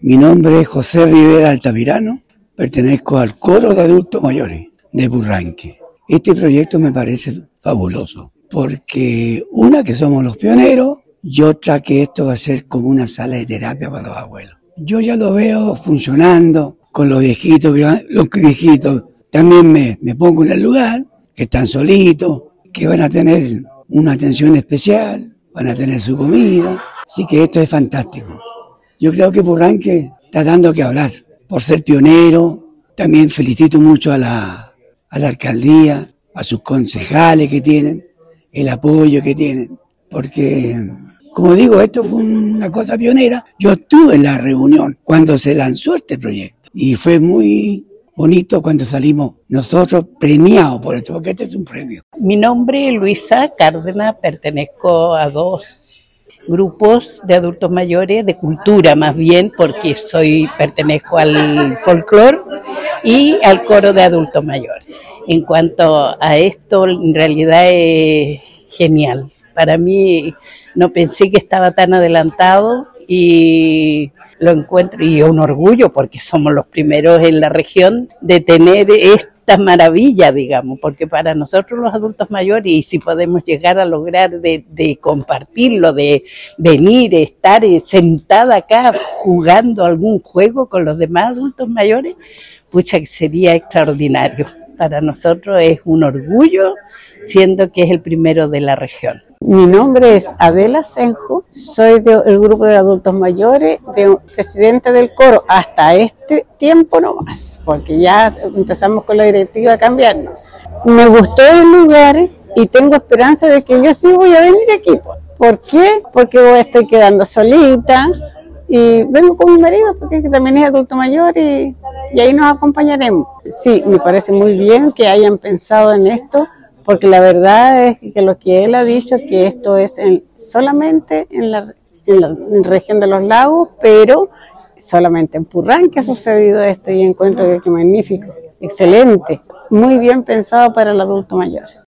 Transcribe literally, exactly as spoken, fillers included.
Mi nombre es José Rivera Altamirano, pertenezco al coro de adultos mayores de Purranque. Este proyecto me parece fabuloso, porque una que somos los pioneros y otra que esto va a ser como una sala de terapia para los abuelos. Yo ya lo veo funcionando con los viejitos, que van, los viejitos también me, me pongo en el lugar, que están solitos, que van a tener una atención especial, van a tener su comida, así que esto es fantástico. Yo creo que Purranque está dando que hablar por ser pionero. También felicito mucho a la, a la alcaldía, a sus concejales que tienen, el apoyo que tienen, porque, como digo, esto fue una cosa pionera. Yo estuve en la reunión cuando se lanzó este proyecto y fue muy bonito cuando salimos nosotros premiados por esto, porque este es un premio. Mi nombre es Luisa Cárdenas, pertenezco a dos grupos de adultos mayores, de cultura más bien, porque soy pertenezco al folclore y al coro de adultos mayores. En cuanto a esto, en realidad es genial. Para mí no pensé que estaba tan adelantado y lo encuentro, y es un orgullo porque somos los primeros en la región de tener esta maravilla, digamos, porque para nosotros los adultos mayores, y si podemos llegar a lograr de, de compartirlo, de venir, estar sentada acá jugando algún juego con los demás adultos mayores, pucha, que sería extraordinario. Para nosotros es un orgullo, siendo que es el primero de la región. Mi nombre es Adela Senjo, soy del grupo de adultos mayores, de presidente del coro, hasta este tiempo no más, porque ya empezamos con la directiva a cambiarnos. Me gustó el lugar y tengo esperanza de que yo sí voy a venir aquí. ¿Por qué? Porque voy, estoy quedando solita y vengo con mi marido, porque también es adulto mayor y, y ahí nos acompañaremos. Sí, me parece muy bien que hayan pensado en esto, porque la verdad es que lo que él ha dicho, que esto es en, solamente en la, en la en región de los lagos, pero solamente en Purranque ha sucedido esto y encuentro que, que magnífico, excelente, muy bien pensado para el adulto mayor.